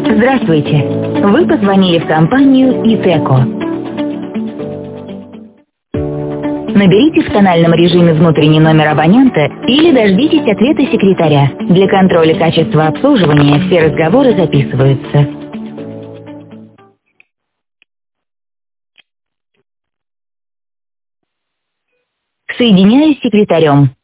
Здравствуйте. Вы позвонили в компанию ИТЭКО. Наберите в тональном режиме внутренний номер абонента или дождитесь ответа секретаря. Для контроля качества обслуживания все разговоры записываются. Соединяюсь с секретарем.